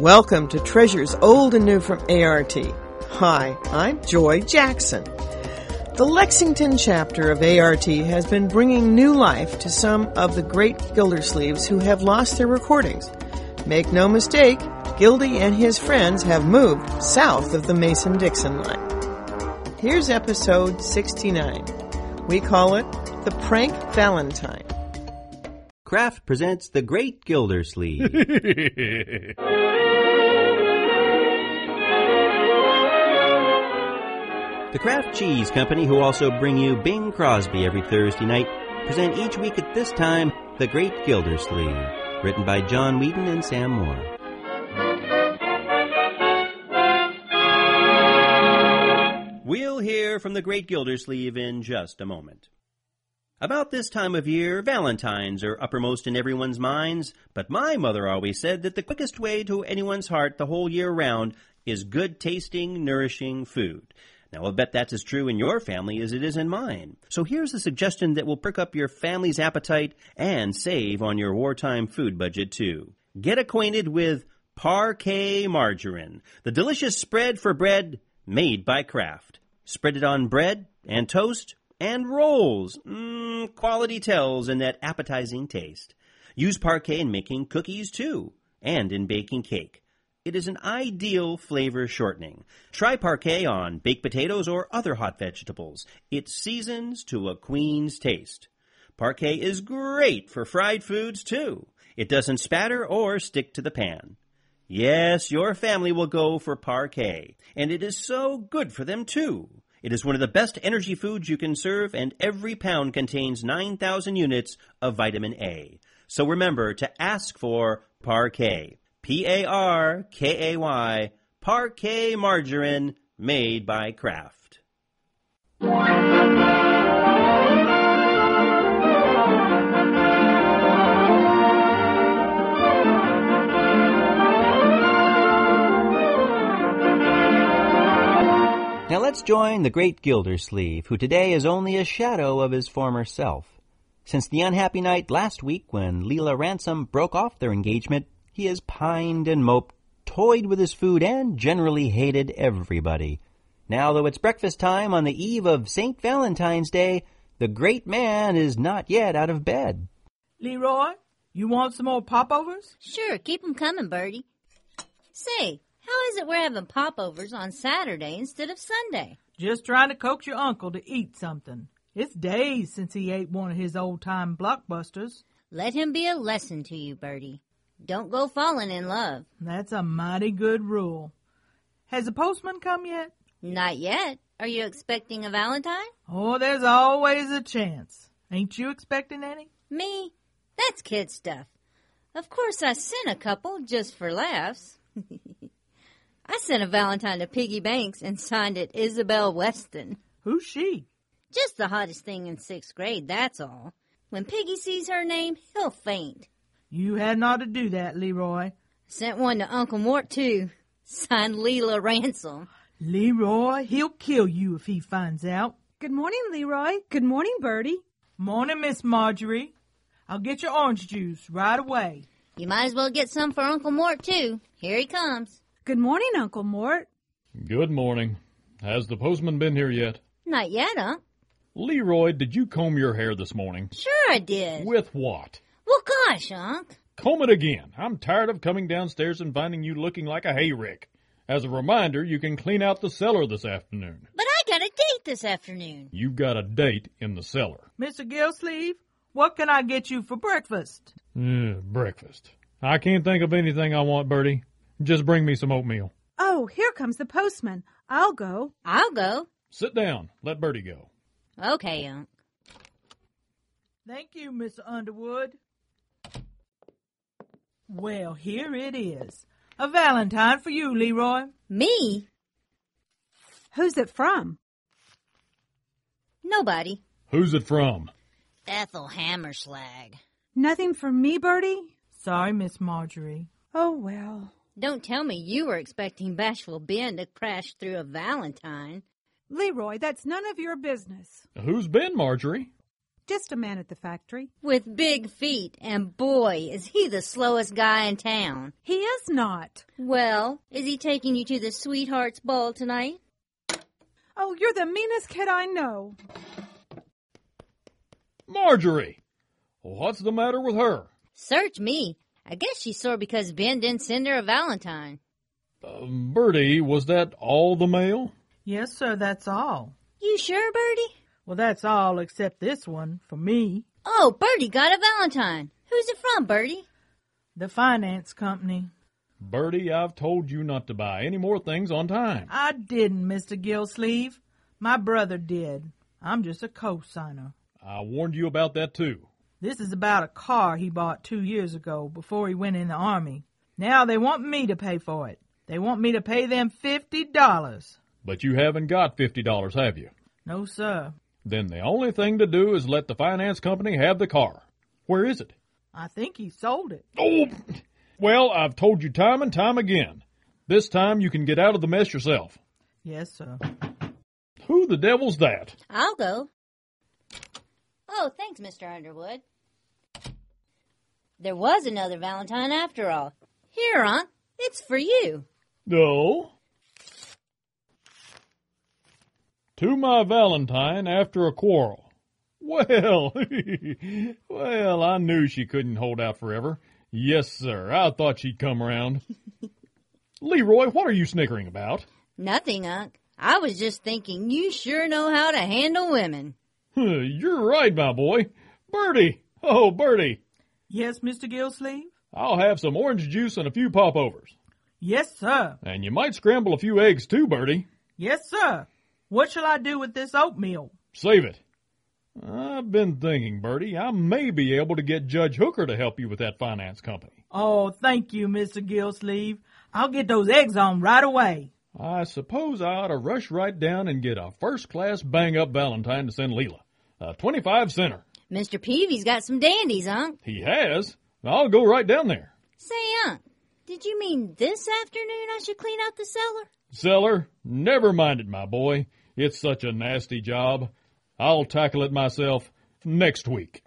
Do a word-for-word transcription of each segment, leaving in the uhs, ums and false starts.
Welcome to Treasures Old and New from A R T. Hi, I'm Joy Jackson. The Lexington chapter of A R T has been bringing new life to some of the great Gildersleeves who have lost their recordings. Make no mistake, Gildy and his friends have moved south of the Mason-Dixon line. Here's episode sixty-nine. We call it The Prank Valentine. Kraft presents The Great Gildersleeve. The Kraft Cheese Company, who also bring you Bing Crosby every Thursday night, present each week at this time The Great Gildersleeve, written by John Whedon and Sam Moore. We'll hear from The Great Gildersleeve in just a moment. About this time of year, Valentines are uppermost in everyone's minds, but my mother always said that the quickest way to anyone's heart the whole year round is good-tasting, nourishing food. Now, I'll bet that's as true in your family as it is in mine. So here's a suggestion that will perk up your family's appetite and save on your wartime food budget, too. Get acquainted with Parkay Margarine, the delicious spread for bread made by Kraft. Spread it on bread and toast and rolls. Mmm, quality tells in that appetizing taste. Use Parkay in making cookies, too, and in baking cake. It is an ideal flavor shortening. Try Parkay on baked potatoes or other hot vegetables. It seasons to a queen's taste. Parkay is great for fried foods, too. It doesn't spatter or stick to the pan. Yes, your family will go for Parkay, and it is so good for them, too. It is one of the best energy foods you can serve, and every pound contains nine thousand units of vitamin A. So remember to ask for Parkay. P A R K A Y, Parkay Margarine, made by Kraft. Now let's join the great Gildersleeve, who today is only a shadow of his former self. Since the unhappy night last week when Leela Ransom broke off their engagement, he has pined and moped, toyed with his food, and generally hated everybody. Now, though it's breakfast time on the eve of Saint Valentine's Day, the great man is not yet out of bed. Leroy, you want some more popovers? Sure, keep 'em coming, Bertie. Say, how is it we're having popovers on Saturday instead of Sunday? Just trying to coax your uncle to eat something. It's days since he ate one of his old-time blockbusters. Let him be a lesson to you, Bertie. Don't go falling in love. That's a mighty good rule. Has the postman come yet? Not yet. Are you expecting a Valentine? Oh, there's always a chance. Ain't you expecting any? Me? That's kid stuff. Of course I sent a couple just for laughs. I sent a Valentine to Piggy Banks and signed it Isabel Weston. Who's she? Just the hottest thing in sixth grade, that's all. When Piggy sees her name, he'll faint. You hadn't ought to do that, Leroy. Sent one to Uncle Mort, too. Signed Leela Ransom. Leroy, he'll kill you if he finds out. Good morning, Leroy. Good morning, Bertie. Morning, Miss Marjorie. I'll get your orange juice right away. You might as well get some for Uncle Mort, too. Here he comes. Good morning, Uncle Mort. Good morning. Has the postman been here yet? Not yet, Unc. Leroy, did you comb your hair this morning? Sure I did. With what? Well, gosh, Unc. Comb it again. I'm tired of coming downstairs and finding you looking like a hayrick. As a reminder, you can clean out the cellar this afternoon. But I got a date this afternoon. You've got a date in the cellar. Mister Gilsleeve, what can I get you for breakfast? Uh, breakfast. I can't think of anything I want, Bertie. Just bring me some oatmeal. Oh, here comes the postman. I'll go. I'll go. Sit down. Let Bertie go. Okay, Unc. Thank you, Mister Underwood. Well, here it is. A Valentine for you, Leroy. Me? Who's it from? Nobody. Who's it from? Ethel Hammerslag. Nothing for me, Bertie? Sorry, Miss Marjorie. Oh, well. Don't tell me you were expecting Bashful Ben to crash through a Valentine. Leroy, that's none of your business. Who's Ben, Marjorie? Just a man at the factory. With big feet, and boy, is he the slowest guy in town. He is not. Well, is he taking you to the Sweethearts Ball tonight? Oh, you're the meanest kid I know. Marjorie! What's the matter with her? Search me. I guess she's sore because Ben didn't send her a Valentine. Uh, Bertie, was that all the mail? Yes, sir, that's all. You sure, Bertie? Well, that's all except this one, for me. Oh, Bertie got a Valentine. Who's it from, Bertie? The finance company. Bertie, I've told you not to buy any more things on time. I didn't, Mister Gillsleeve. My brother did. I'm just a co-signer. I warned you about that, too. This is about a car he bought two years ago before he went in the Army. Now they want me to pay for it. They want me to pay them fifty dollars. But you haven't got fifty dollars, have you? No, sir. Then the only thing to do is let the finance company have the car. Where is it? I think he sold it. Oh, well, I've told you time and time again. This time you can get out of the mess yourself. Yes, sir. Who the devil's that? I'll go. Oh, thanks, Mister Underwood. There was another Valentine after all. Here, Aunt. It's for you. No. To my Valentine after a quarrel. Well, well, I knew she couldn't hold out forever. Yes, sir, I thought she'd come around. Leroy, what are you snickering about? Nothing, Unc. I was just thinking you sure know how to handle women. You're right, my boy. Bertie! Oh, Bertie! Yes, Mister Gillsleeve? I'll have some orange juice and a few popovers. Yes, sir. And you might scramble a few eggs, too, Bertie. Yes, sir. What shall I do with this oatmeal? Save it. I've been thinking, Bertie, I may be able to get Judge Hooker to help you with that finance company. Oh, thank you, Mister Gillsleeve. I'll get those eggs on right away. I suppose I ought to rush right down and get a first-class bang-up Valentine to send Leela. A twenty-five center. Mister Peavy's got some dandies, Unc. He has? I'll go right down there. Say, Unc, did you mean this afternoon I should clean out the cellar? Cellar? Never mind it, my boy. It's such a nasty job. I'll tackle it myself next week.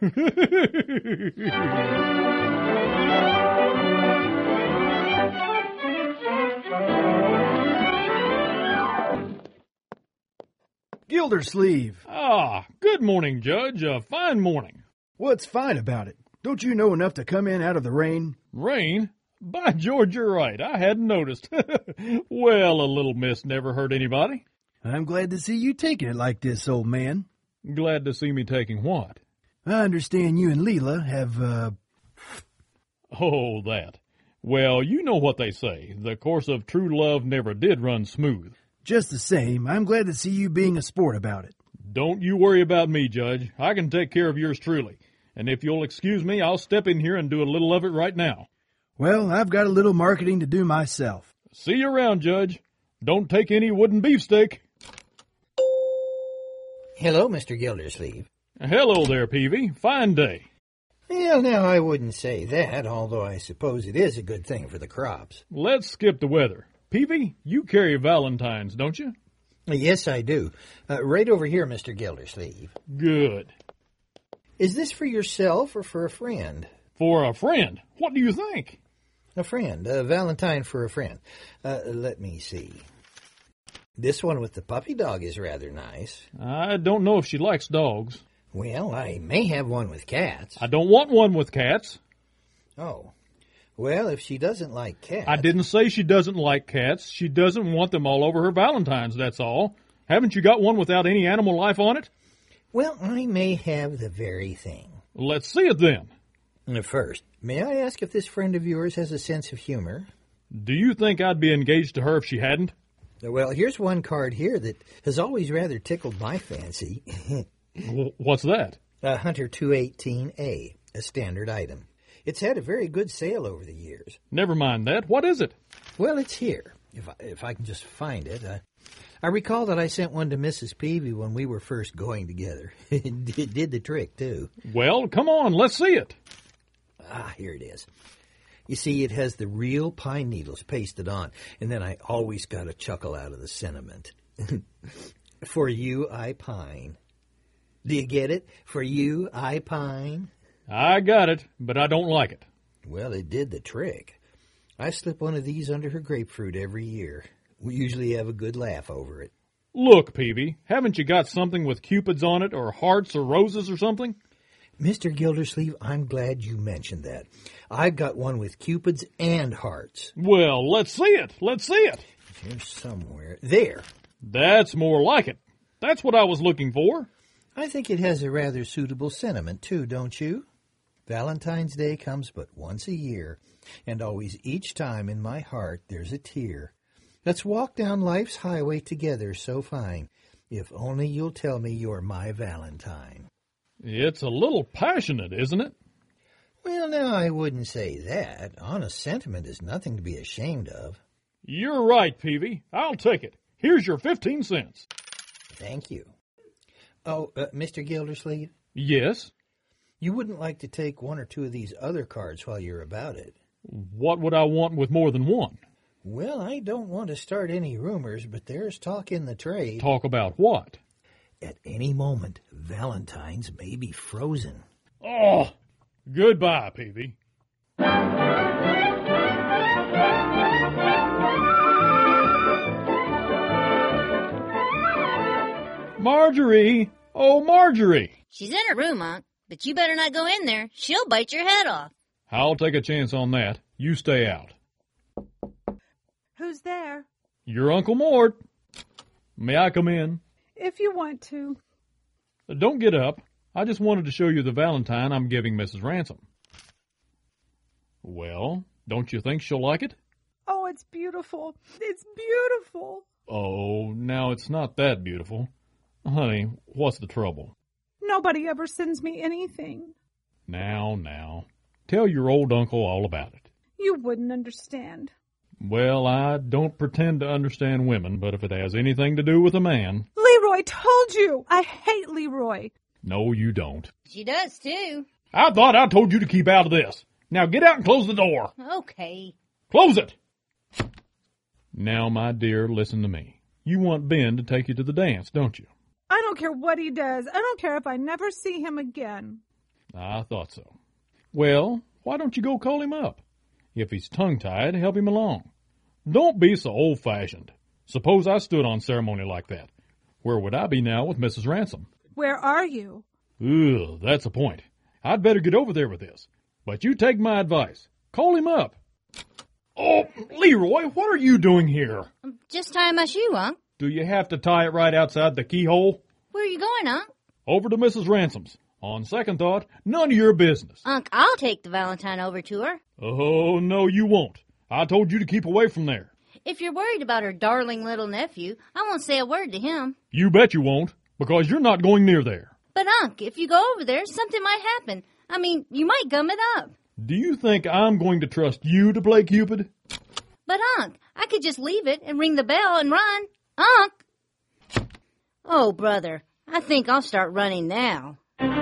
Gildersleeve. Ah, good morning, Judge. A fine morning. What's fine about it? Don't you know enough to come in out of the rain? Rain? By George, you're right. I hadn't noticed. Well, a little mist never hurt anybody. I'm glad to see you taking it like this, old man. Glad to see me taking what? I understand you and Leela have, uh... Oh, that. Well, you know what they say. The course of true love never did run smooth. Just the same, I'm glad to see you being a sport about it. Don't you worry about me, Judge. I can take care of yours truly. And if you'll excuse me, I'll step in here and do a little of it right now. Well, I've got a little marketing to do myself. See you around, Judge. Don't take any wooden beefsteak. Hello, Mister Gildersleeve. Hello there, Peavy. Fine day. Well, now, I wouldn't say that, although I suppose it is a good thing for the crops. Let's skip the weather. Peavy, you carry Valentines, don't you? Yes, I do. Uh, right over here, Mister Gildersleeve. Good. Is this for yourself or for a friend? For a friend. What do you think? A friend. A Valentine for a friend. Uh, let me see. This one with the puppy dog is rather nice. I don't know if she likes dogs. Well, I may have one with cats. I don't want one with cats. Oh. Well, if she doesn't like cats... I didn't say she doesn't like cats. She doesn't want them all over her Valentines, that's all. Haven't you got one without any animal life on it? Well, I may have the very thing. Let's see it then. First, may I ask if this friend of yours has a sense of humor? Do you think I'd be engaged to her if she hadn't? Well, here's one card here that has always rather tickled my fancy. What's that? A Hunter two eighteen A, a standard item. It's had a very good sale over the years. Never mind that. What is it? Well, it's here, if I, if I can just find it. I, I recall that I sent one to Missus Peavy when we were first going together. It did, did the trick, too. Well, come on, let's see it. Ah, here it is. You see, it has the real pine needles pasted on, and then I always got a chuckle out of the sentiment. For you I pine. Do you get it? For you, I pine. I got it, but I don't like it. Well, it did the trick. I slip one of these under her grapefruit every year. We usually have a good laugh over it. Look, Peavy, haven't you got something with cupids on it, or hearts or roses or something? Mister Gildersleeve, I'm glad you mentioned that. I've got one with cupids and hearts. Well, let's see it. Let's see it. Here's somewhere. There. That's more like it. That's what I was looking for. I think it has a rather suitable sentiment, too, don't you? Valentine's Day comes but once a year, and always each time in my heart there's a tear. Let's walk down life's highway together so fine, if only you'll tell me you're my Valentine. It's a little passionate, isn't it? Well, now, I wouldn't say that. Honest sentiment is nothing to be ashamed of. You're right, Peavy. I'll take it. Here's your fifteen cents. Thank you. Oh, uh, Mister Gildersleeve? Yes? You wouldn't like to take one or two of these other cards while you're about it. What would I want with more than one? Well, I don't want to start any rumors, but there's talk in the trade. Talk about what? At any moment, Valentine's may be frozen. Oh, goodbye, Peavy. Marjorie! Oh, Marjorie! She's in her room, Unc, but you better not go in there. She'll bite your head off. I'll take a chance on that. You stay out. Who's there? Your Uncle Mort. May I come in? If you want to. Don't get up. I just wanted to show you the valentine I'm giving Missus Ransom. Well, don't you think she'll like it? Oh, it's beautiful. It's beautiful. Oh, now it's not that beautiful. Honey, what's the trouble? Nobody ever sends me anything. Now, now. Tell your old uncle all about it. You wouldn't understand. Well, I don't pretend to understand women, but if it has anything to do with a man... Leroy told you! I hate Leroy. No, you don't. She does, too. I thought I told you to keep out of this. Now get out and close the door. Okay. Close it! Now, my dear, listen to me. You want Ben to take you to the dance, don't you? I don't care what he does. I don't care if I never see him again. I thought so. Well, why don't you go call him up? If he's tongue-tied, help him along. Don't be so old-fashioned. Suppose I stood on ceremony like that. Where would I be now with Missus Ransom? Where are you? Ugh, that's a point. I'd better get over there with this. But you take my advice. Call him up. Oh, Leroy, what are you doing here? I'm just tying my shoe, Unc. Do you have to tie it right outside the keyhole? Where are you going, Unc? Over to Missus Ransom's. On second thought, none of your business. Unc, I'll take the valentine over to her. Oh, no, you won't. I told you to keep away from there. If you're worried about her darling little nephew, I won't say a word to him. You bet you won't, because you're not going near there. But, Unc, if you go over there, something might happen. I mean, you might gum it up. Do you think I'm going to trust you to play Cupid? But, Unc, I could just leave it and ring the bell and run. Unc! Oh, brother, I think I'll start running now.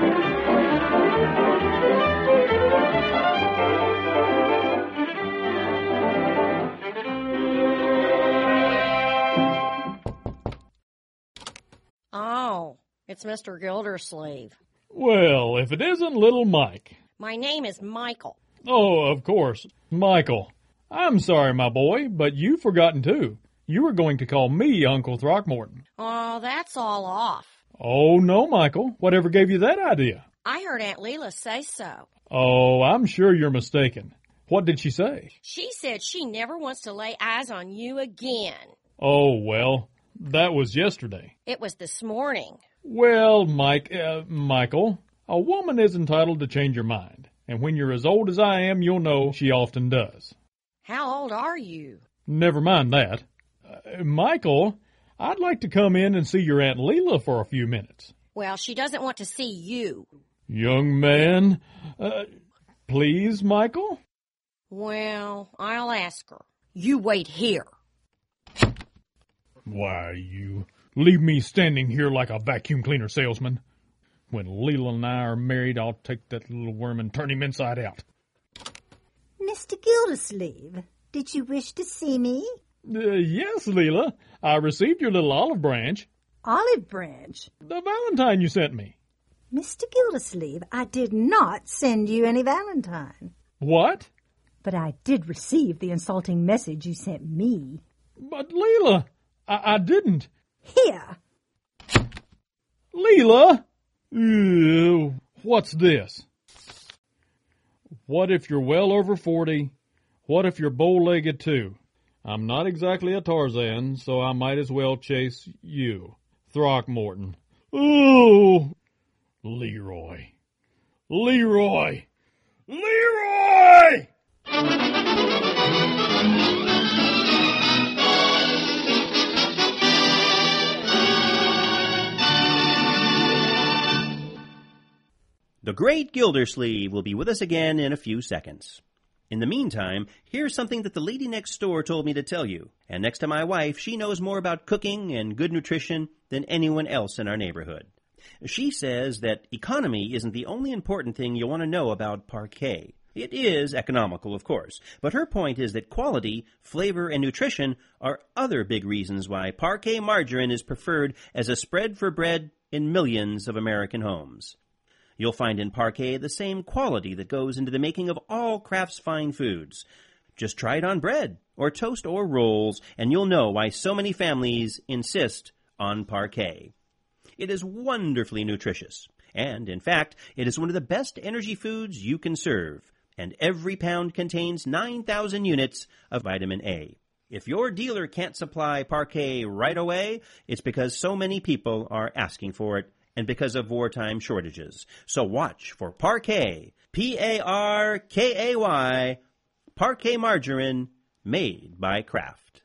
Oh, it's Mister Gildersleeve. Well, if it isn't little Mike. My name is Michael. Oh, of course, Michael. I'm sorry, my boy, but you've forgotten, too. You were going to call me Uncle Throckmorton. Oh, that's all off. Oh, no, Michael. Whatever gave you that idea? I heard Aunt Leila say so. Oh, I'm sure you're mistaken. What did she say? She said she never wants to lay eyes on you again. Oh, well, that was yesterday. It was this morning. Well, Mike, uh, Michael, a woman is entitled to change her mind. And when you're as old as I am, you'll know she often does. How old are you? Never mind that. Uh, Michael, I'd like to come in and see your Aunt Leila for a few minutes. Well, she doesn't want to see you. Young man, uh, please, Michael? Well, I'll ask her. You wait here. Why, you leave me standing here like a vacuum cleaner salesman. When Leila and I are married, I'll take that little worm and turn him inside out. Mister Gildersleeve, did you wish to see me? Uh, yes, Leila. I received your little olive branch. Olive branch? The valentine you sent me. Mister Gildersleeve, I did not send you any Valentine. What? But I did receive the insulting message you sent me. But, Leela, I, I didn't. Here. Leela? Ew, what's this? What if you're well over forty? What if you're bow-legged too? I'm not exactly a Tarzan, so I might as well chase you. Throckmorton. Ooh! Leroy. Leroy! Leroy! The Great Gildersleeve will be with us again in a few seconds. In the meantime, here's something that the lady next door told me to tell you. And next to my wife, she knows more about cooking and good nutrition than anyone else in our neighborhood. She says that economy isn't the only important thing you want to know about Parkay. It is economical, of course, but her point is that quality, flavor, and nutrition are other big reasons why Parkay margarine is preferred as a spread for bread in millions of American homes. You'll find in Parkay the same quality that goes into the making of all Kraft's fine foods. Just try it on bread, or toast, or rolls, and you'll know why so many families insist on Parkay. It is wonderfully nutritious, and, in fact, it is one of the best energy foods you can serve, and every pound contains nine thousand units of vitamin A. If your dealer can't supply Parkay right away, it's because so many people are asking for it, and because of wartime shortages. So watch for Parkay, P A R K A Y, Parkay margarine, made by Kraft.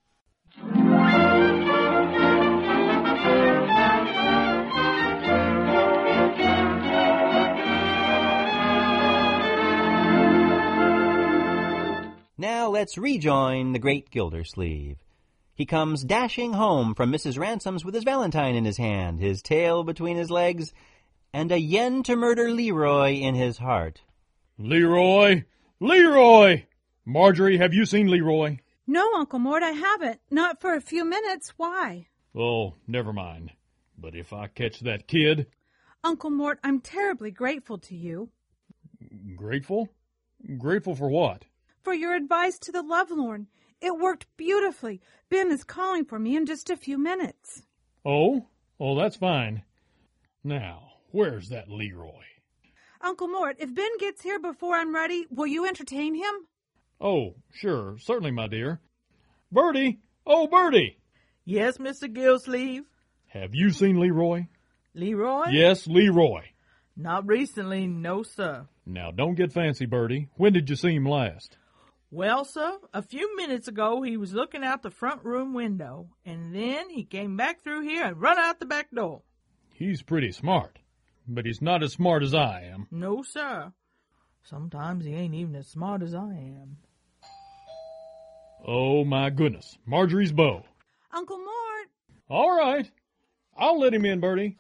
Now let's rejoin the Great Gildersleeve. He comes dashing home from Missus Ransom's with his valentine in his hand, his tail between his legs, and a yen to murder Leroy in his heart. Leroy! Leroy! Marjorie, have you seen Leroy? No, Uncle Mort, I haven't. Not for a few minutes. Why? Oh, never mind. But if I catch that kid... Uncle Mort, I'm terribly grateful to you. Grateful? Grateful for what? For your advice to the lovelorn. It worked beautifully. Ben is calling for me in just a few minutes. Oh? Oh, that's fine. Now, where's that Leroy? Uncle Mort, if Ben gets here before I'm ready, will you entertain him? Oh, sure. Certainly, my dear. Bertie! Oh, Bertie! Yes, Mister Gildersleeve? Have you seen Leroy? Leroy? Yes, Leroy. Not recently, no, sir. Now, don't get fancy, Bertie. When did you see him last? Well, sir, a few minutes ago he was looking out the front room window, and then he came back through here and run out the back door. He's pretty smart, but he's not as smart as I am. No, sir. Sometimes he ain't even as smart as I am. Oh, my goodness. Marjorie's beau. Uncle Mort. All right. I'll let him in, Bertie.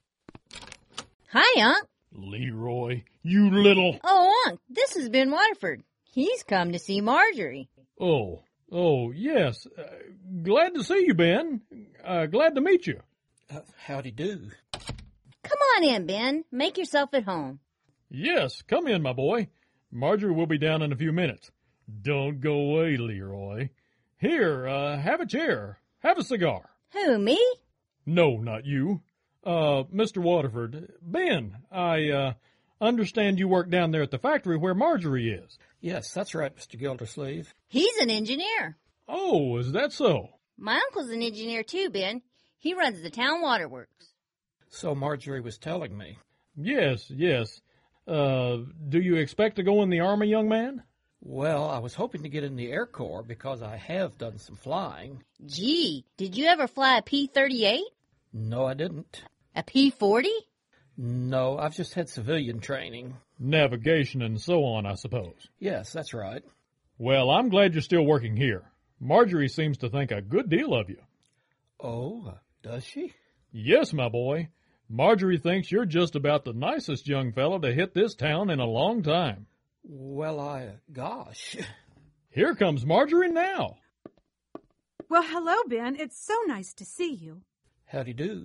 Hi, Unc. Leroy, you little... Oh, Unc, this is Ben Waterford. He's come to see Marjorie. Oh, oh, yes. Uh, glad to see you, Ben. Uh, glad to meet you. Uh, howdy do. Come on in, Ben. Make yourself at home. Yes, come in, my boy. Marjorie will be down in a few minutes. Don't go away, Leroy. Here, uh, have a chair. Have a cigar. Who, me? No, not you. Uh, Mister Waterford. Ben, I, uh, understand you work down there at the factory where Marjorie is. Yes, that's right, Mister Gildersleeve. He's an engineer. Oh, is that so? My uncle's an engineer too, Ben. He runs the town waterworks. So Marjorie was telling me. Yes, yes. Uh, do you expect to go in the Army, young man? Well, I was hoping to get in the Air Corps because I have done some flying. Gee, did you ever fly a P thirty-eight? No, I didn't. A P forty? No, I've just had civilian training. Navigation and so on, I suppose. Yes, that's right. Well, I'm glad you're still working here. Marjorie seems to think a good deal of you. Oh, uh, does she? Yes, my boy. Marjorie thinks you're just about the nicest young fellow to hit this town in a long time. Well, I, uh, gosh. Here comes Marjorie now. Well, hello, Ben. It's so nice to see you. Howdy do.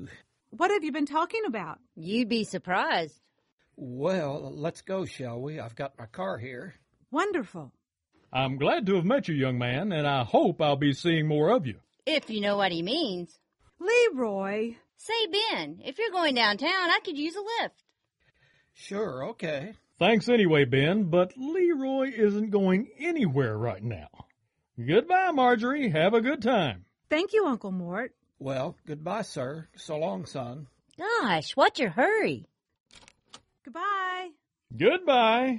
What have you been talking about? You'd be surprised. Well, let's go, shall we? I've got my car here. Wonderful. I'm glad to have met you, young man, and I hope I'll be seeing more of you. If you know what he means. Leroy. Say, Ben, if you're going downtown, I could use a lift. Sure, okay. Thanks anyway, Ben, but Leroy isn't going anywhere right now. Goodbye, Marjorie. Have a good time. Thank you, Uncle Mort. Well, goodbye, sir. So long, son. Gosh, what's your hurry? Goodbye. Goodbye.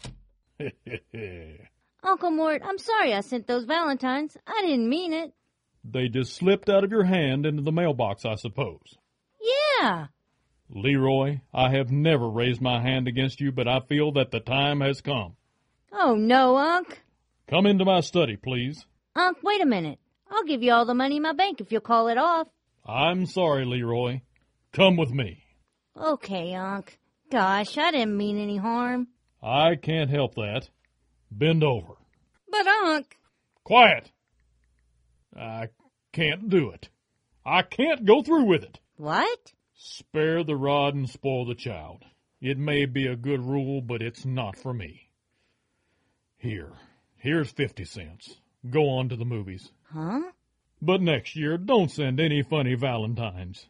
Uncle Mort, I'm sorry I sent those valentines. I didn't mean it. They just slipped out of your hand into the mailbox, I suppose. Yeah. Leroy, I have never raised my hand against you, but I feel that the time has come. Oh, no, Unc. Come into my study, please. Unc, wait a minute. I'll give you all the money in my bank if you'll call it off. I'm sorry, Leroy. Come with me. Okay, Unc. Gosh, I didn't mean any harm. I can't help that. Bend over. But, Unc. Quiet. I can't do it. I can't go through with it. What? Spare the rod and spoil the child. It may be a good rule, but it's not for me. Here. Here's fifty cents. Go on to the movies. Huh? But next year, don't send any funny valentines.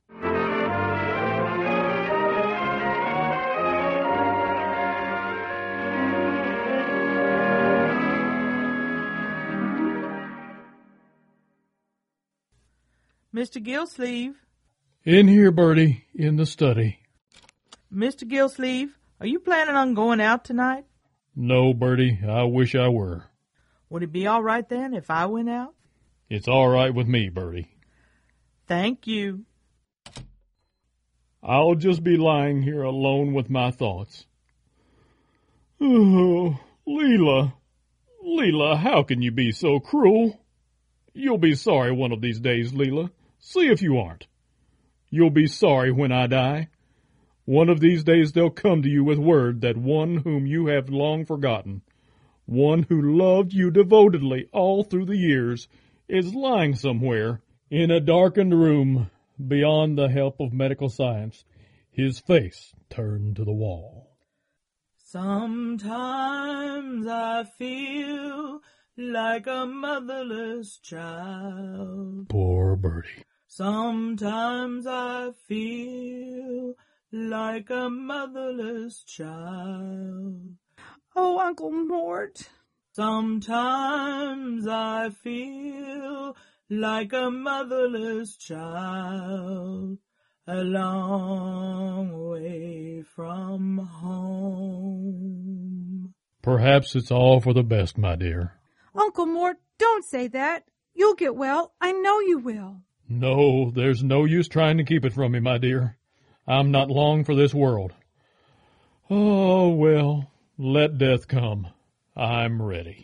Mister Gillsleeve. In here, Bertie, in the study. Mister Gillsleeve, are you planning on going out tonight? No, Bertie, I wish I were. Would it be all right then if I went out? It's all right with me, Bertie. Thank you. I'll just be lying here alone with my thoughts. Oh, Leela, Leela, how can you be so cruel? You'll be sorry one of these days, Leela. See if you aren't. You'll be sorry when I die. One of these days they'll come to you with word that one whom you have long forgotten, one who loved you devotedly all through the years, is lying somewhere in a darkened room beyond the help of medical science, his face turned to the wall. Sometimes I feel like a motherless child. Poor Bertie. Sometimes I feel like a motherless child. Oh, Uncle Mort. Sometimes I feel like a motherless child, a long way from home. Perhaps it's all for the best, my dear. Uncle Mort, don't say that. You'll get well. I know you will. No, there's no use trying to keep it from me, my dear. I'm not long for this world. Oh, well, let death come. I'm ready.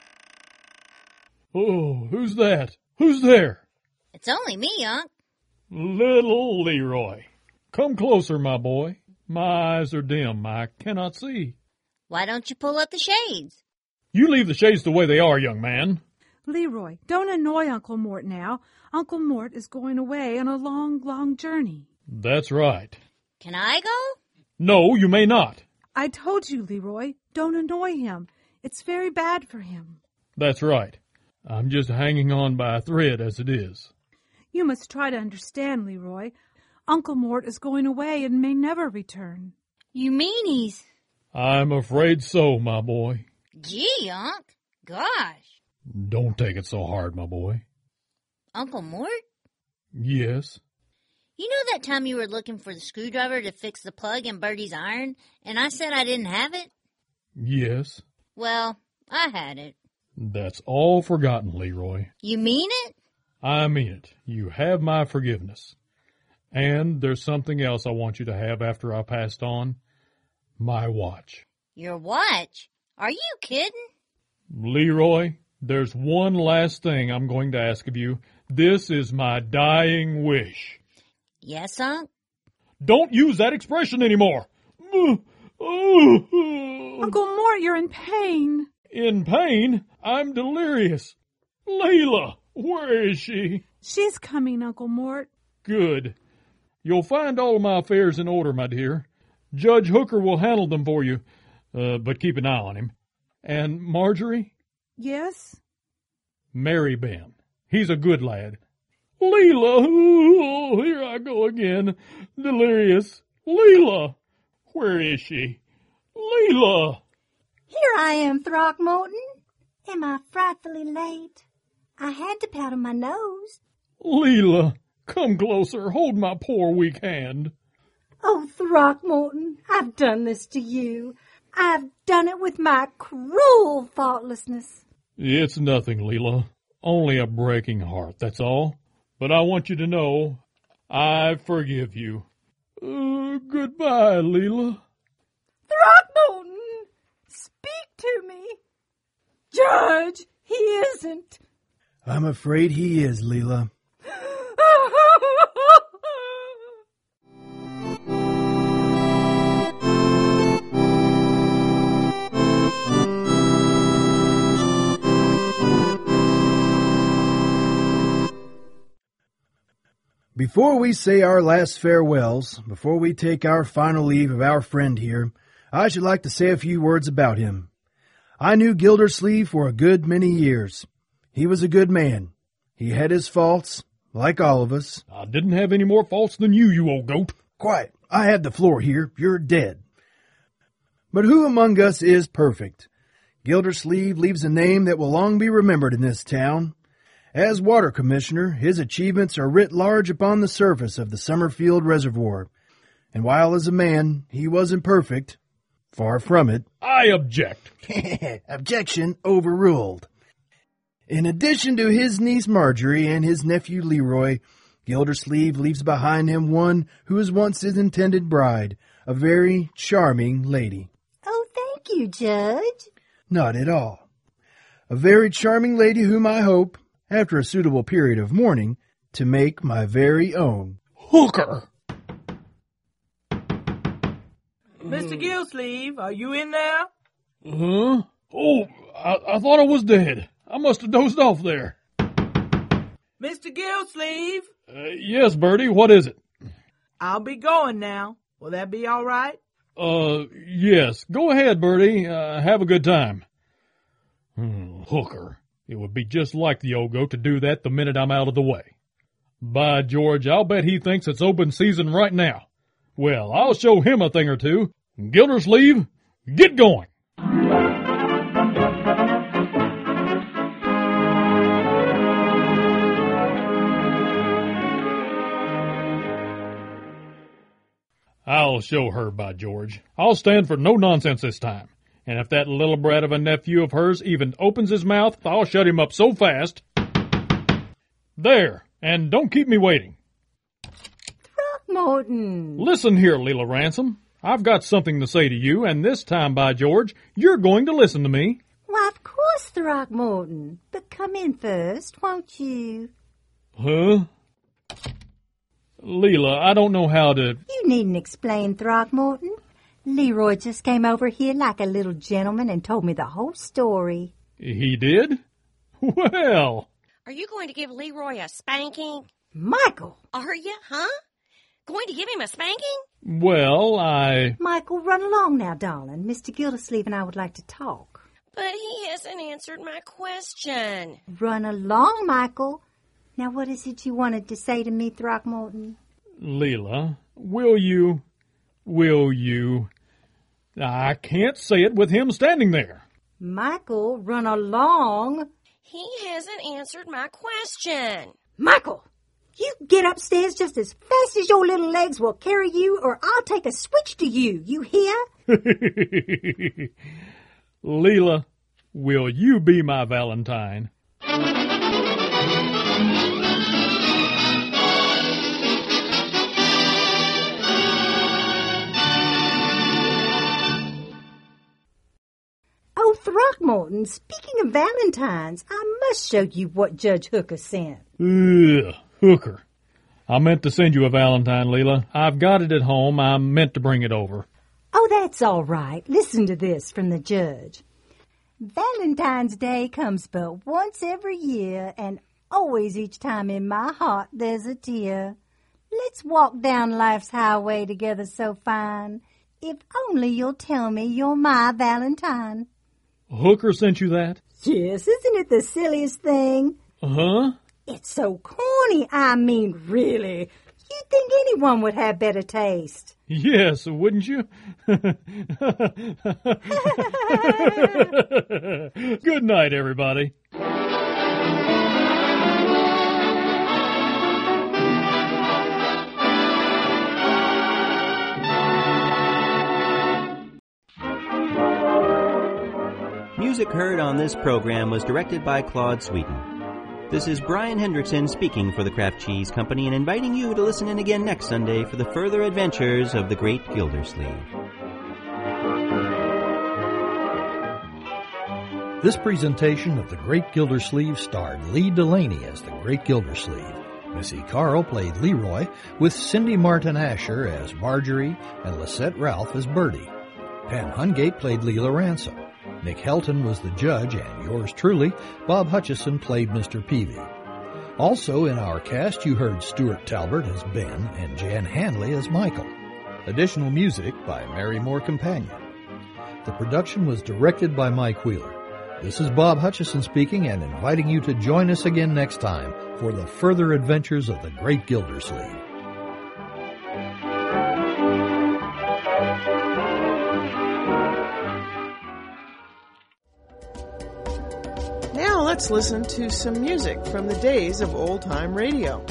Oh, who's that? Who's there? It's only me, Unc. Little Leroy. Come closer, my boy. My eyes are dim. I cannot see. Why don't you pull up the shades? You leave the shades the way they are, young man. Leroy, don't annoy Uncle Mort now. Uncle Mort is going away on a long, long journey. That's right. Can I go? No, you may not. I told you, Leroy, don't annoy him. It's very bad for him. That's right. I'm just hanging on by a thread as it is. You must try to understand, Leroy. Uncle Mort is going away and may never return. You mean he's... I'm afraid so, my boy. Gee, Unc. Gosh. Don't take it so hard, my boy. Uncle Mort? Yes? You know that time you were looking for the screwdriver to fix the plug in Bertie's iron, and I said I didn't have it? Yes. Well, I had it. That's all forgotten, Leroy. You mean it? I mean it. You have my forgiveness. And there's something else I want you to have after I passed on. My watch. Your watch? Are you kidding? Leroy, there's one last thing I'm going to ask of you. This is my dying wish. Yes, Unc? Don't use that expression anymore. Uncle Mort, you're in pain. In pain? I'm delirious. Leila, where is she? She's coming, Uncle Mort. Good. You'll find all of my affairs in order, my dear. Judge Hooker will handle them for you, uh, but keep an eye on him. And Marjorie? Yes? Marry Ben. He's a good lad. Leela! Oh, here I go again. Delirious. Leela! Where is she? Leela! Here I am, Throckmorton. Am I frightfully late? I had to powder my nose. Leela, come closer. Hold my poor weak hand. Oh, Throckmorton, I've done this to you. I've done it with my cruel thoughtlessness. It's nothing, Leela. Only a breaking heart, that's all. But I want you to know, I forgive you. Uh, goodbye, Leela. Throckmorton, speak to me. Judge, he isn't. I'm afraid he is, Leela. Before we say our last farewells, before we take our final leave of our friend here, I should like to say a few words about him. I knew Gildersleeve for a good many years. He was a good man. He had his faults, like all of us. I didn't have any more faults than you, you old goat. Quiet. I have the floor here. You're dead. But who among us is perfect? Gildersleeve leaves a name that will long be remembered in this town. As water commissioner, his achievements are writ large upon the surface of the Summerfield Reservoir. And while as a man he was imperfect, far from it. I object. Objection overruled. In addition to his niece Marjorie and his nephew Leroy, Gildersleeve leaves behind him one who was once his intended bride, a very charming lady. Oh, thank you, Judge. Not at all. A very charming lady whom I hope, after a suitable period of mourning, to make my very own. Hooker! Mister Gillsleeve, are you in there? Huh? Oh, I, I thought I was dead. I must have dozed off there. Mister Gillsleeve? Uh, yes, Bertie, what is it? I'll be going now. Will that be all right? Uh, yes. Go ahead, Bertie. Uh, have a good time. Hmm, Hooker. It would be just like the old goat to do that the minute I'm out of the way. By George, I'll bet he thinks it's open season right now. Well, I'll show him a thing or two. Gildersleeve, get going. I'll show her, by George. I'll stand for no nonsense this time. And if that little brat of a nephew of hers even opens his mouth, I'll shut him up so fast. There, and don't keep me waiting. Throckmorton. Listen here, Leela Ransom. I've got something to say to you, and this time, by George, you're going to listen to me. Why, of course, Throckmorton. But come in first, won't you? Huh? Leela, I don't know how to... You needn't explain, Throckmorton. Leroy just came over here like a little gentleman and told me the whole story. He did? Well... Are you going to give Leroy a spanking? Michael! Are you, huh? Going to give him a spanking? Well, I... Michael, run along now, darling. Mister Gildersleeve and I would like to talk. But he hasn't answered my question. Run along, Michael. Now, what is it you wanted to say to me, Throckmorton? Leela, will you... Will you... I can't say it with him standing there. Michael, run along. He hasn't answered my question. Michael, you get upstairs just as fast as your little legs will carry you, or I'll take a switch to you. You hear? Leela, will you be my Valentine? Oh, Throckmorton, speaking of Valentines, I must show you what Judge Hooker sent. Ugh, Hooker. I meant to send you a Valentine, Leela. I've got it at home. I meant to bring it over. Oh, that's all right. Listen to this from the judge. Valentine's Day comes but once every year, and always each time in my heart there's a tear. Let's walk down life's highway together so fine. If only you'll tell me you're my Valentine. Hooker sent you that? Yes, isn't it the silliest thing? Uh-huh. It's so corny, I mean, really. You'd think anyone would have better taste. Yes, wouldn't you? Good night, everybody. Music heard on this program was directed by Claude Sweeten. This is Brian Hendrickson speaking for the Kraft Cheese Company and inviting you to listen in again next Sunday for the further adventures of the Great Gildersleeve. This presentation of The Great Gildersleeve starred Lee Delaney as the Great Gildersleeve. Missy Carl played Leroy, with Cindy Martin Asher as Marjorie and Lisette Ralph as Bertie. Pam Hungate played Leela Ransom. Nick Helton was the judge, and yours truly, Bob Hutchison, played Mister Peavy. Also in our cast, you heard Stuart Talbert as Ben and Jan Hanley as Michael. Additional music by Mary Moore Companion. The production was directed by Mike Wheeler. This is Bob Hutchison speaking and inviting you to join us again next time for the further adventures of the Great Gildersleeve. Now let's listen to some music from the days of old-time radio.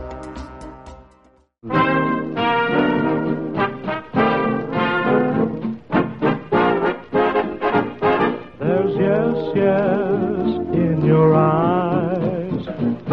There's yes, yes in your eyes.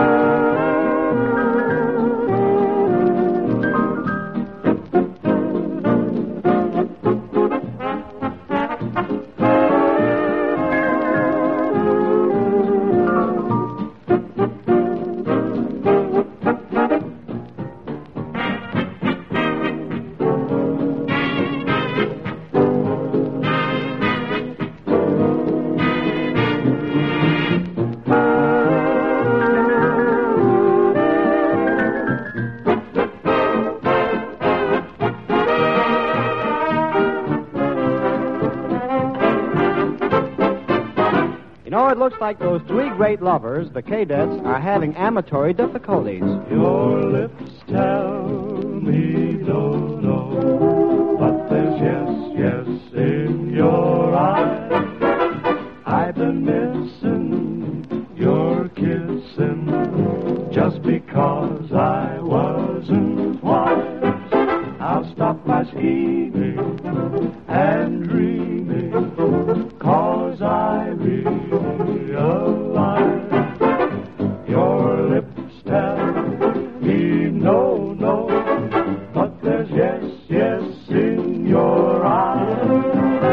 It looks like those three great lovers, the cadets, are having amatory difficulties. Your lips tell me no, no, but there's yes, yes in your eyes. I've been missing your kissing just because I wasn't wise. I'll stop my scheming and dreaming, 'cause I really alive. Your lips tell me no, no, but there's yes, yes in your eyes.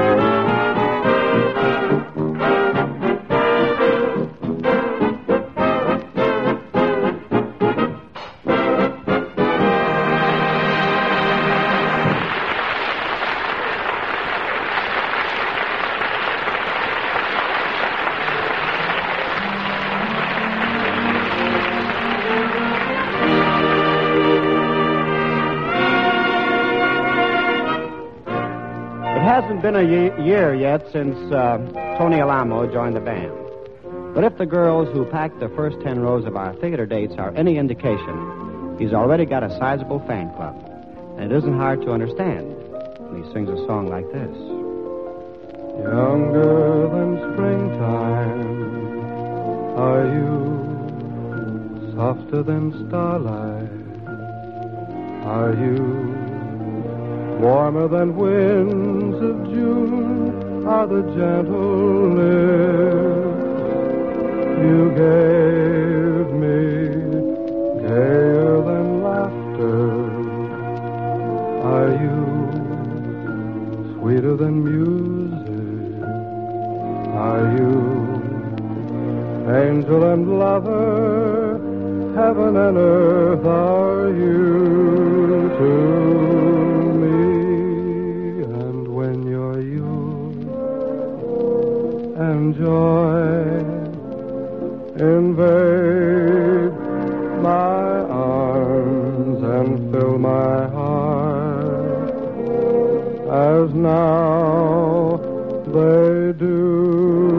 It hasn't been a ye- year yet since uh, Tony Alamo joined the band. But if the girls who packed the first ten rows of our theater dates are any indication, he's already got a sizable fan club. And it isn't hard to understand when he sings a song like this. Younger than springtime are you, softer than starlight are you, warmer than winds of June are the gentle lips you gave me, gayer than laughter are you, sweeter than music are you, angel and lover, heaven and earth are you to me. And when your youth and joy invade my arms and fill my heart as now they do.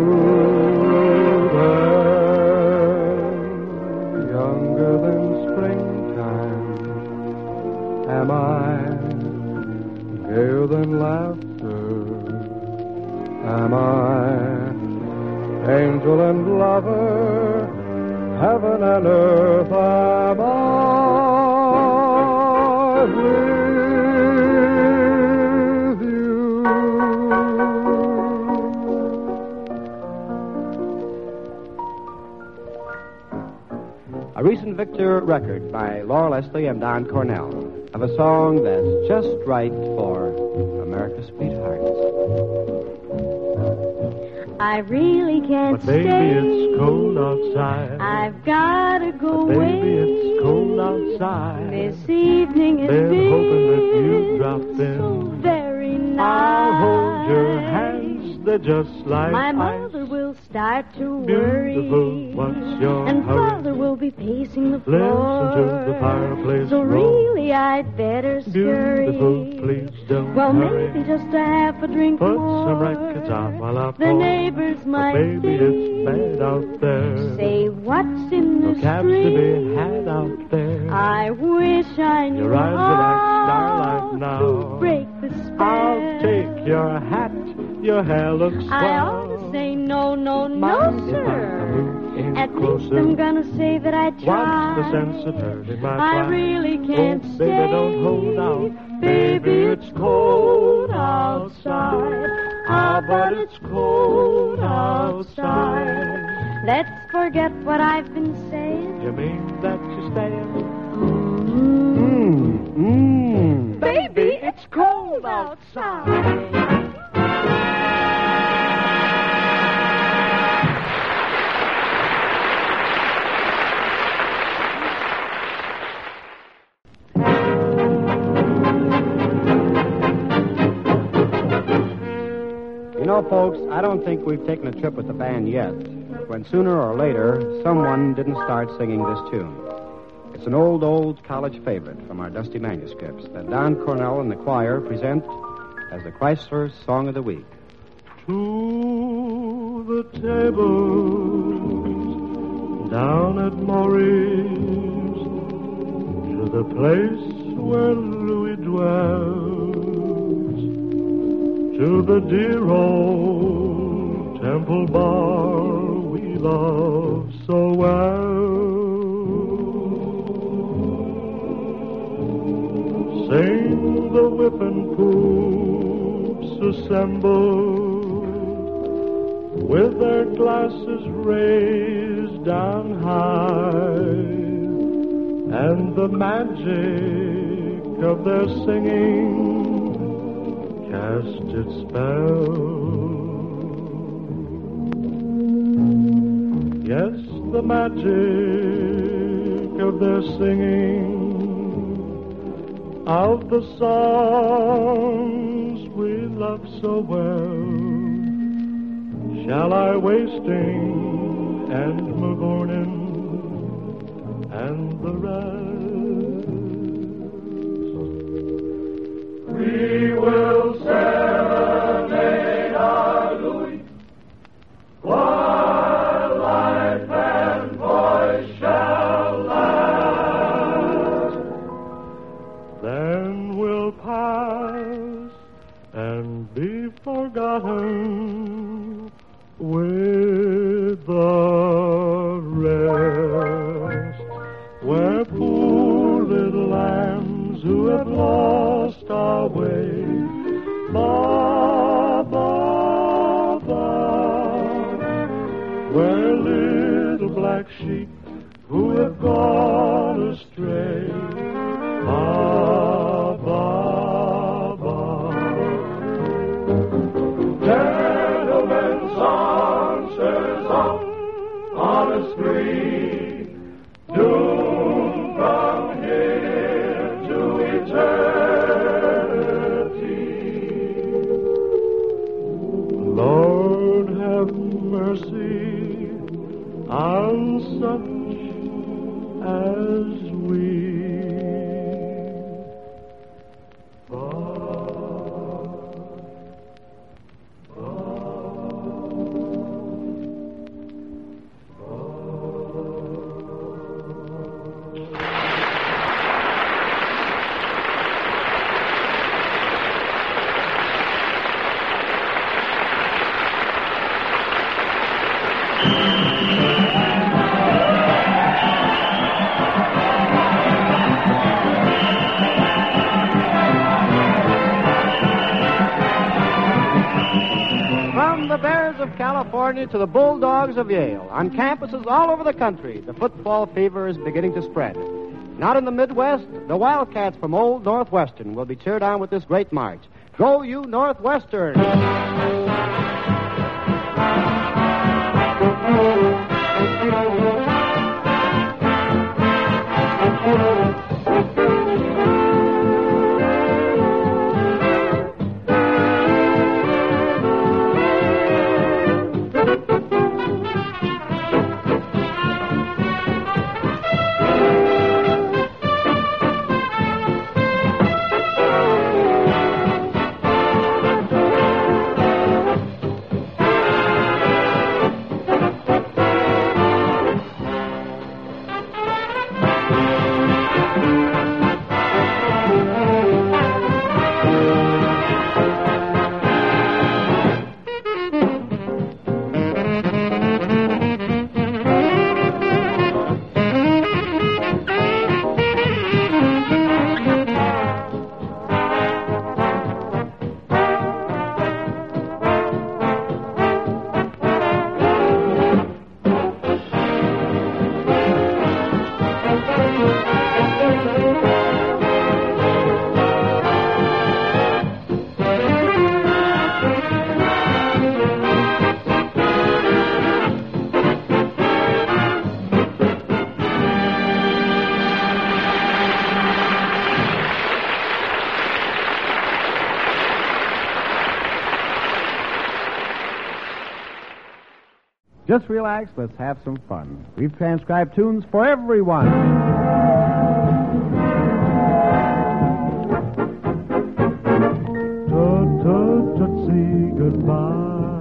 Then, younger than springtime, am I, gayer than laughter, am I, angel and lover, heaven and earth am I with you. A recent Victor record by Laura Leslie and Don Cornell of a song that's just right for America's sweethearts. I really can't But baby, stay. it's cold outside. I've gotta go But away. baby, it's cold outside. This evening has Been been hoping that you'd drop in. so very nice. I'll hold your hands, they're just like My ice. mother will start to worry. Beautiful, what's your And hurry? father will be pacing the floor. Listen to the fireplace So roar. really I'd better scurry. Beautiful, please don't Well, hurry. maybe just a half a drink Put more. some records on while I The pour. neighbors But might baby, say, it's bad out there. say what's in No the cabs to street. be had out there. I wish I knew Your eyes are how like starlight to now. break the spell. I'll take your hat, your hair looks swell. I ought to say no, no, no, Mind if I sir. move in At closer? least I'm gonna say that I tried. What's the sense of hurting my I pride? really can't oh, stay. baby, don't hold out. Baby, it's cold outside. Ah, but it's cold outside. Let's forget what I've been saying. You mean that you're staying? Mmm, mmm. Baby, it's cold outside. You know, folks, I don't think we've taken a trip with the band yet, when sooner or later, someone didn't start singing this tune. It's an old, old college favorite from our dusty manuscripts that Don Cornell and the choir present as the Chrysler Song of the Week. To the tables down at Maurice, to the place where Louis dwells, to the dear old Temple Bar we love so well. Sing the whipping poops assembled with their glasses raised down high, and the magic of their singing cast its spell. Yes, the magic of their singing, of the songs we love so well, shall I wasting and Mavournin and the rest? We will serenade our Louis while life and voice shall last. Then we'll pass and be forgotten with the rest, where poor little lambs who have lost our way, ba, ba, ba, where little black sheep who have gone astray, ba, ba, ba. Gentlemen, songsters up on a spree, doomed from here to eternity. Lord, have mercy on such as we. Bears of California to the Bulldogs of Yale. On campuses all over the country, the football fever is beginning to spread. Not in the Midwest, the Wildcats from Old Northwestern will be cheered on with this great march. Go you Northwestern! Just relax, let's have some fun. We've transcribed tunes for everyone. Tut-tut-tut-see goodbye.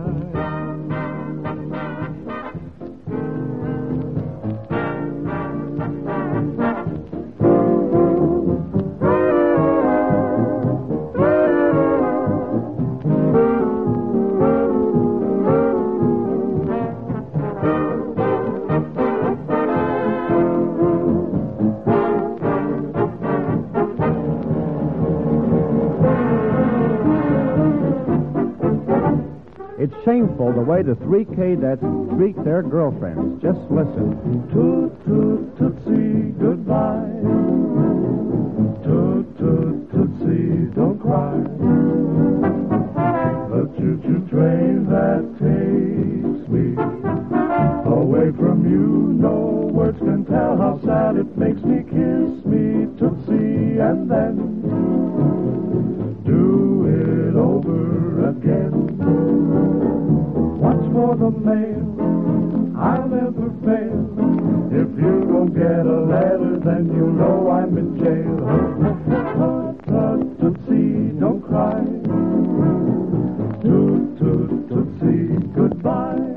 It's shameful the way the three cadets treat their girlfriends. Just listen. Toot-toot-tootsie, goodbye. Toot-toot-tootsie, don't cry. The choo-choo train that takes me away from you. No words can tell how sad it makes me. Kiss me, tootsie, and then do it over again. Watch for the mail, I'll never fail. If you don't get a letter, then you'll know I'm in jail. Toot-toot-tootsie, don't cry. Toot-toot-tootsie, goodbye.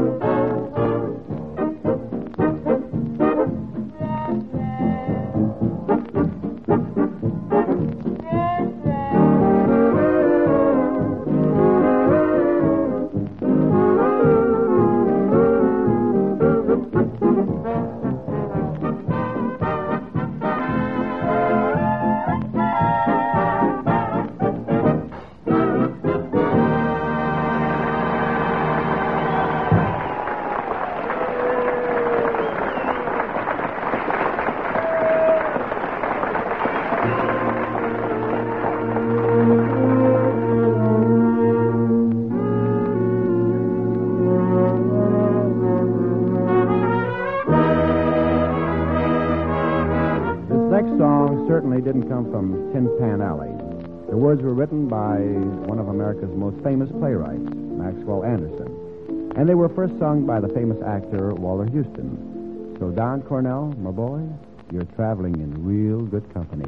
Certainly didn't come from Tin Pan Alley. The words were written by one of America's most famous playwrights, Maxwell Anderson. And they were first sung by the famous actor Walter Houston. So, Don Cornell, my boy, you're traveling in real good company.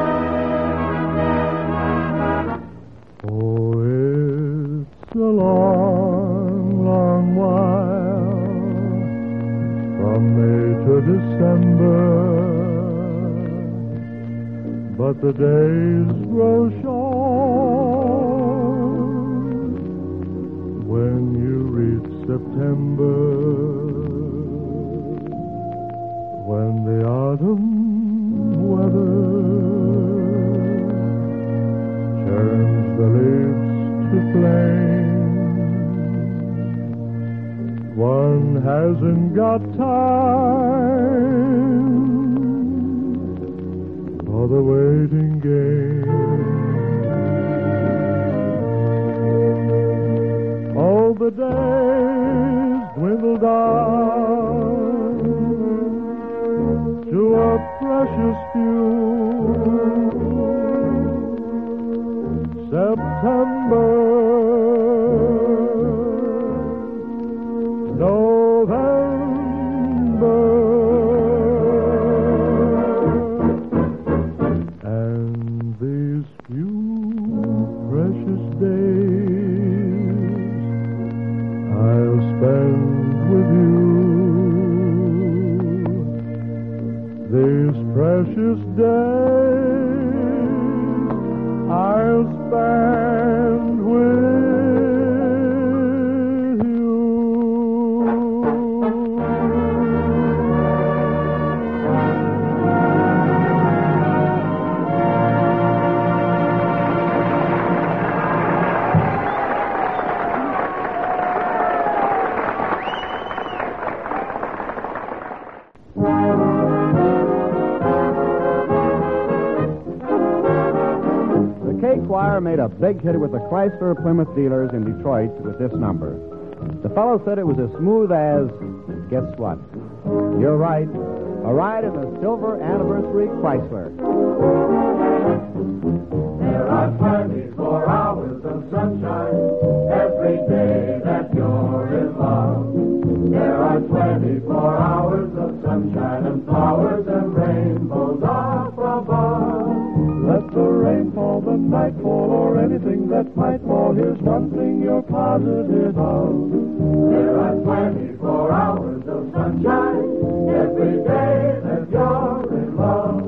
Oh, it's a long, long while from May to December. But the days grow short when you reach September, when the autumn weather turns the leaves to flame one hasn't got time for the waiting game. All the days dwindle down to a precious few. September, November, and these few precious days I'll spend with you. These precious days I'll spend with Choir made a big hit with the Chrysler Plymouth dealers in Detroit with this number. The fellow said it was as smooth as, guess what? You're right, a ride in the Silver Anniversary Chrysler. There are twenty-four hours of sunshine every day that you're in love. There are twenty-four hours of sunshine and flowers and rainbows up above. Let the rain fall, the night fall, or anything that might fall. Here's one thing you're positive of. There are twenty-four hours of sunshine every day that you're in love.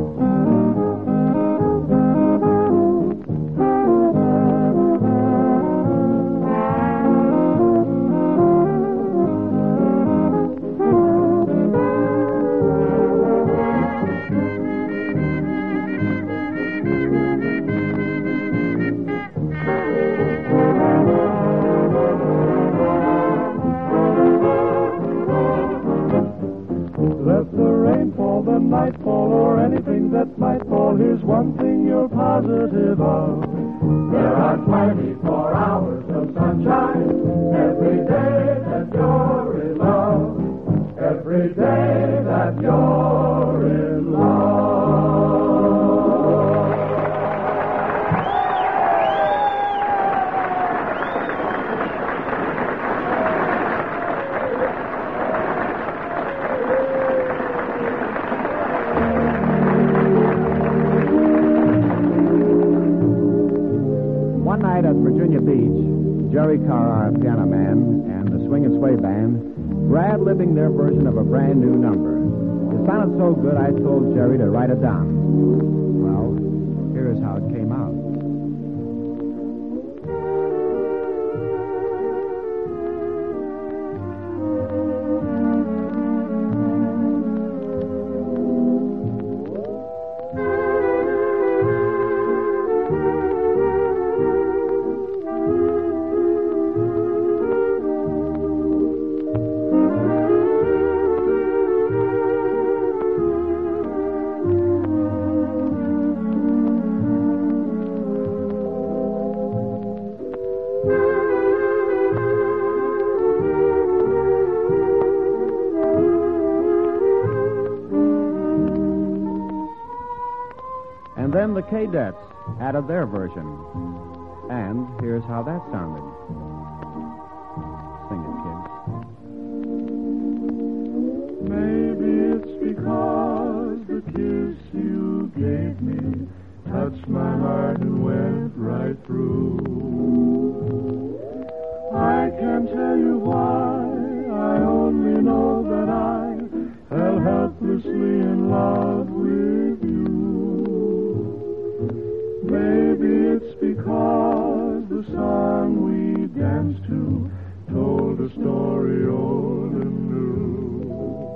Nightfall or anything that might fall, here's one thing you're positive of. There are twenty-four hours of sunshine every day that you're in love. Every day that you're in love. One night at Virginia Beach, Jerry Carr, our piano man, and the Swing and Sway Band were ad-libbing their version of a brand new number. It sounded so good I told Jerry to write it down. Well, here's how it came out. And then the Cadettes added their version. And here's how that sounded. Sing it, kids. Maybe it's because the kiss you gave me touched my heart and went right through. I can't tell you why, I only know that I fell helplessly in love with you. Maybe it's because the song we danced to told a story old and new.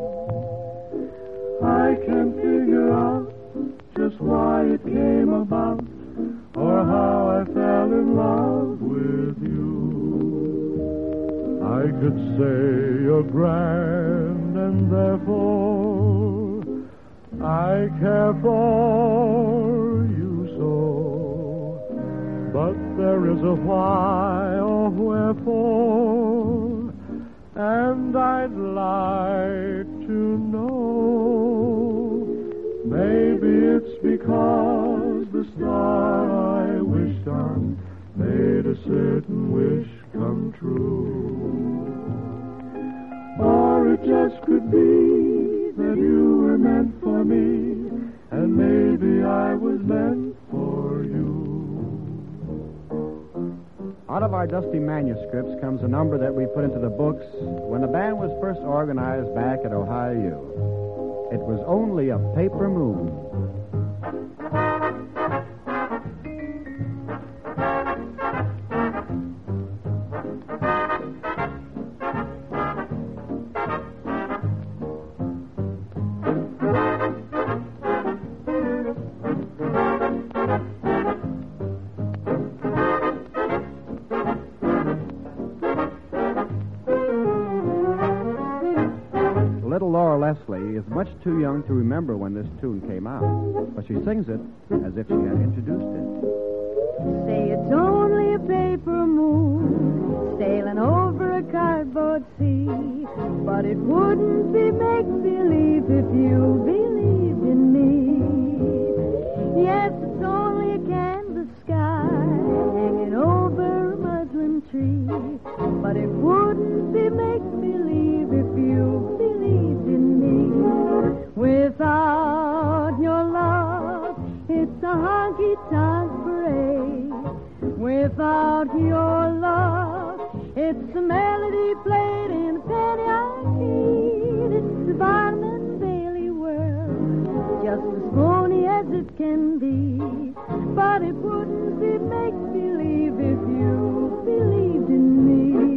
I can't figure out just why it came about or how I fell in love with you. I I could say you're grand and therefore I care for you so. But there is a why or wherefore, and I'd like to know. Maybe it's because the star I wished on made a certain wish come true. Or it just could be that you were meant for me, and maybe I was meant for you. Out of our dusty manuscripts comes a number that we put into the books when the band was first organized back at Ohio U. It was only a paper moon. Leslie is much too young to remember when this tune came out, but she sings it as if she had introduced it. Say it's only a paper moon sailing over a cardboard sea, but it wouldn't be make-believe if you believed in me. Yes, it's only a canvas sky hanging over a muslin tree, but it wouldn't be make-believe if you believed in me. Without your love, it's a honky-tonk parade. Without your love, it's a melody played in a penny arcade. It's the Barnum and Bailey world, just as phony as it can be. But it wouldn't be make-believe if you believed in me.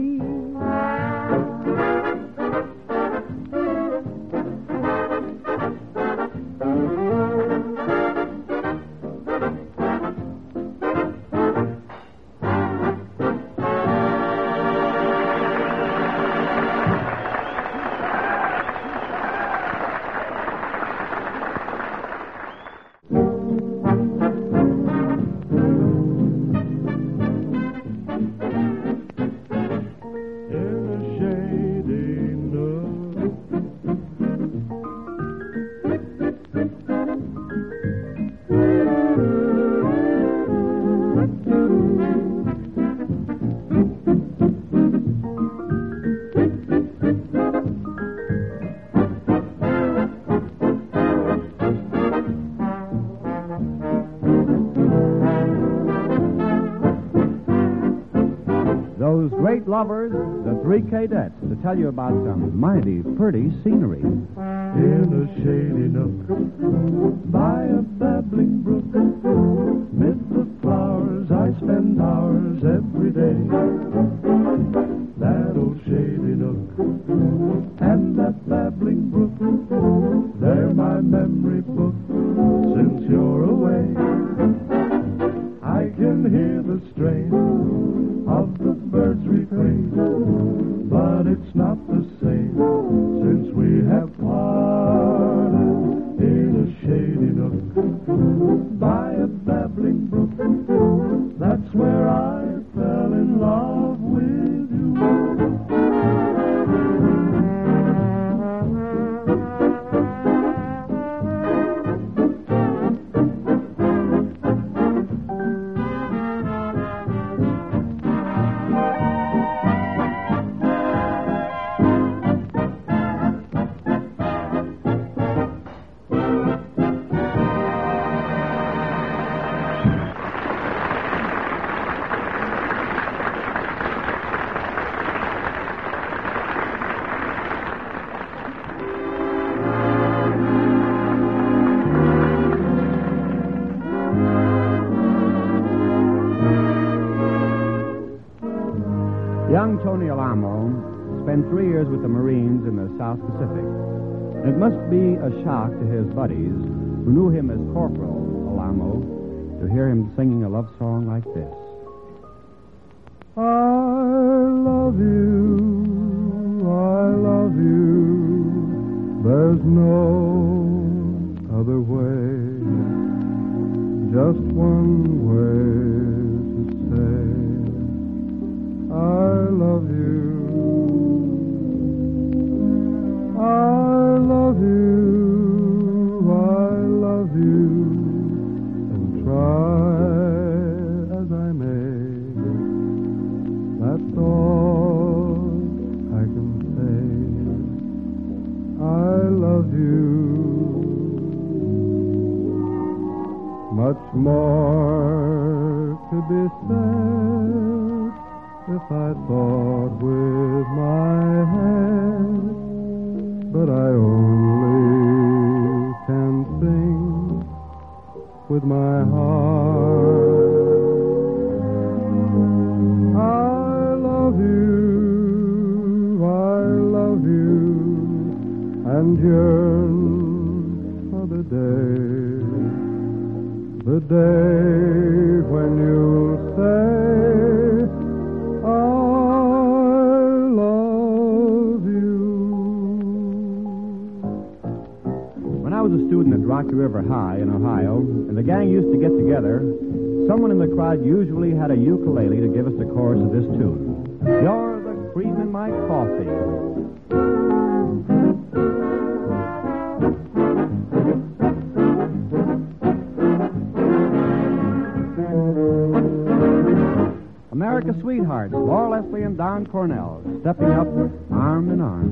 Those great lovers, the Three Cadets, to tell you about some mighty pretty scenery. In a shady nook, by a babbling brook, mid the flowers I spend hours every day. That old shady nook, and that babbling brook, they're my memory book since you're away. I can hear the strain of the birds refrain, but it's not the same since we have parted. In a shady nook, by a babbling brook, that's where I fell in love with you. Young Tony Alamo spent three years with the Marines in the South Pacific. It must be a shock to his buddies, who knew him as Corporal Alamo, to hear him singing a love song like this. I love you no other way, just one way to say I love you. I love you, I love you, and try as I may, that's all I can say. I love you. Much more could be said if I thought with my head, but I only can sing with my heart. I love you, I love you, and yearn for the day, the day when you'll say I love you. When I was a student at Rocky River High in Ohio, and the gang used to get together, someone in the crowd usually had a ukulele to give us the chorus of this tune. You're the cream in my coffee. America's Sweethearts, Laura Leslie and Don Cornell, stepping up arm in arm.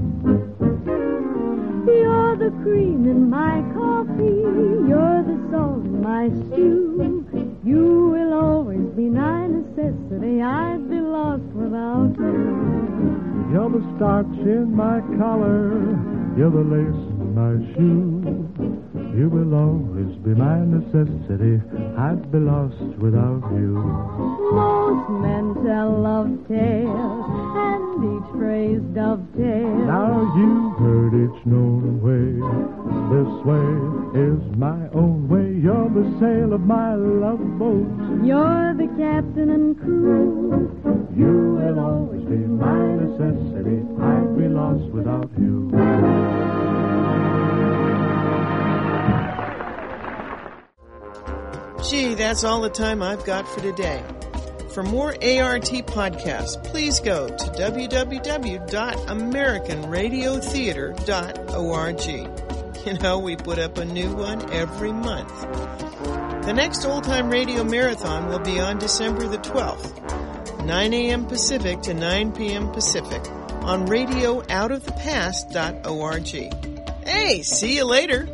You're the cream in my coffee, you're the salt in my stew. You will always be my necessity, I'd be lost without you. You're the starch in my collar, you're the lace in my shoe. You will always be my necessity, I'd be lost without you. Most men tell love tales, and each phrase dovetails. Now you've heard each known way, this way is my own way. You're the sail of my love boat, you're the captain and crew. You will always be my necessity, I'd be lost without you. Gee, that's all the time I've got for today. For more A R T podcasts, please go to w w w dot american radio theater dot org. You know, we put up a new one every month. The next Old Time Radio Marathon will be on December the twelfth, nine a.m. Pacific to nine p.m. Pacific on radio out of the past dot org. Hey, see you later.